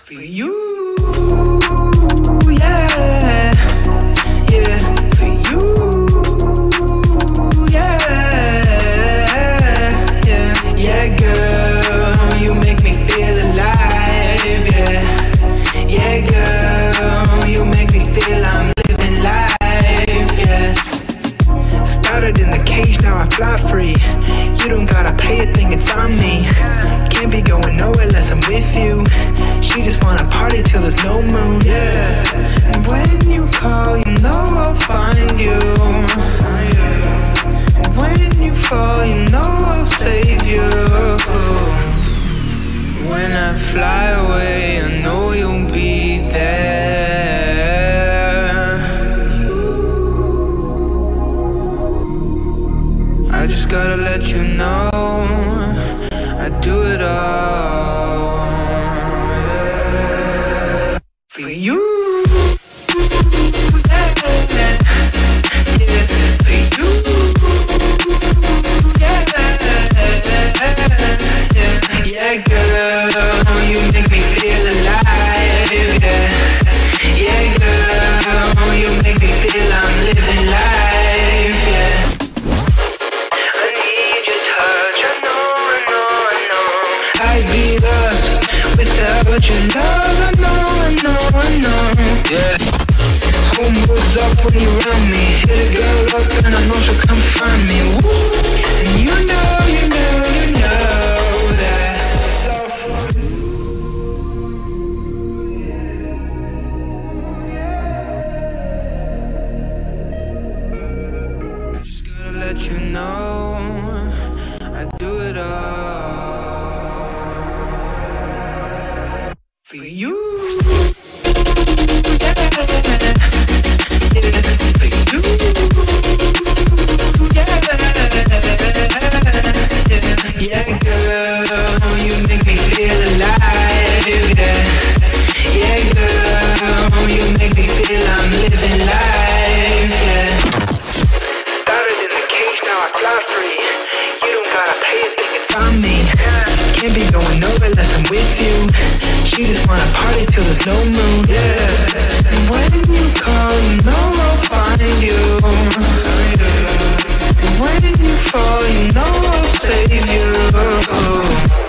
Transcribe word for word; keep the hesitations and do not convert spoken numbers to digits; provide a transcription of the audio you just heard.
For you, yeah, yeah, for you, yeah, yeah, yeah, girl, you make me feel alive, yeah, yeah, girl, you make me feel I'm living life, yeah. Started in the cage, now I fly free. You don't gotta pay a thing, it's on me. Can't be going nowhere unless I'm with you. She just wanna party till there's no moon, yeah. And when you call, you know I'll find you. And when you fall, you know I'll save you. When I fly away, I know you'll be there. I just gotta let you know I do it all, yeah. For you, yeah, yeah, for you, yeah, yeah, yeah, girl, you make me feel alive, yeah, yeah, girl, you make me feel I'm living life, yeah. I'd be lost without your love, I know, I know, I know, yeah. Who moves up when you're around me? Hit a girl up and I know she'll come find me, woo. And you know, you know, you know that it's all for you. I just gotta let you know I do it all for you, yeah, yeah, for you, yeah, yeah, yeah, girl, you make me feel alive, yeah, yeah, girl, you make me feel I'm living life, yeah. Started in the cage, now I fly free. You don't gotta pay a thing, it's on me. Can't be going nowhere unless I'm with you. She just wanna party till there's no moon, yeah. And when you call, you know I'll find you. And when you fall, you know I'll save you.